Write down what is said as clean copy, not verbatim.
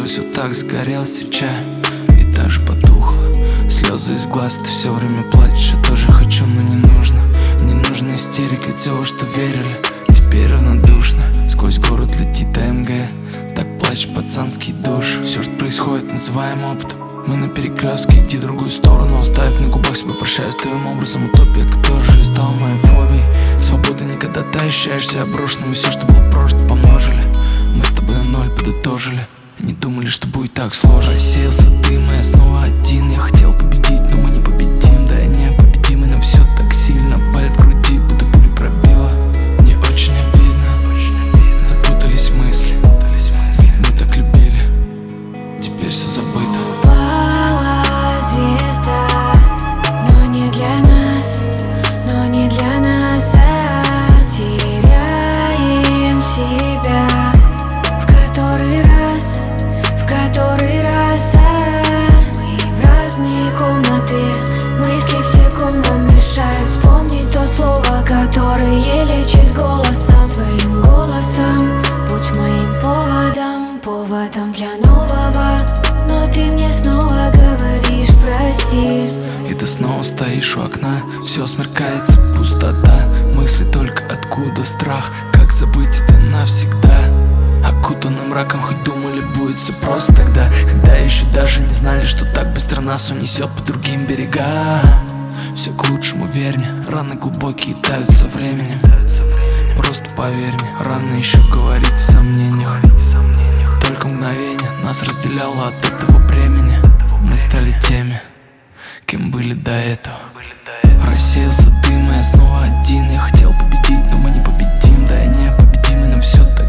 все так загорелся чай, и даже потухло. Слезы из глаз, ты все время плачешь. Я тоже хочу, но не нужно. Не нужна истерика, ведь все, во что верили, теперь равнодушно. Сквозь город летит АМГ, так плачет пацанский душ. Все, что происходит, называем опытом. Мы на перекрестке, иди в другую сторону, оставив на губах себя, прощаюсь твоим образом. Утопия, которая же стала моей фобией. Свобода не когда ты ощущаешься брошенным, и все, что было прожито, помножили. Мы с тобой на ноль подытожили, и не думали, что будет так сложно. Рассеялся дым, и я снова один. Я хотел победить, но мы не победим. Да, я непобедимый, но все так сильно болит в груди, будто пули пробило. Мне очень обидно, запутались мысли, ведь мы так любили, теперь все забыто. Упала звезда, но не для нас, но не для нас. Теряем себя в который раз. Мы в разные комнаты, мысли в секунду мешают вспомнить то слово, которое лечит голосом. Твоим голосом, будь моим поводом для нового. Но ты мне снова говоришь прости. И ты снова стоишь у окна, все смеркается, пустота. Мысли только откуда страх, как забыть это навсегда. Окутанным мраком, хоть думали, будет все просто тогда, когда еще даже не знали, что так быстро нас унесет по другим берегам. Все к лучшему, верь мне, раны глубокие тают со временем. Просто поверь мне, рано еще говорить о сомнениях. Только мгновение нас разделяло от этого бремени. Мы стали теми, кем были до этого. Рассеялся дым, и я снова один. Я хотел победить, но мы не победим. Да, я непобедимый, но все так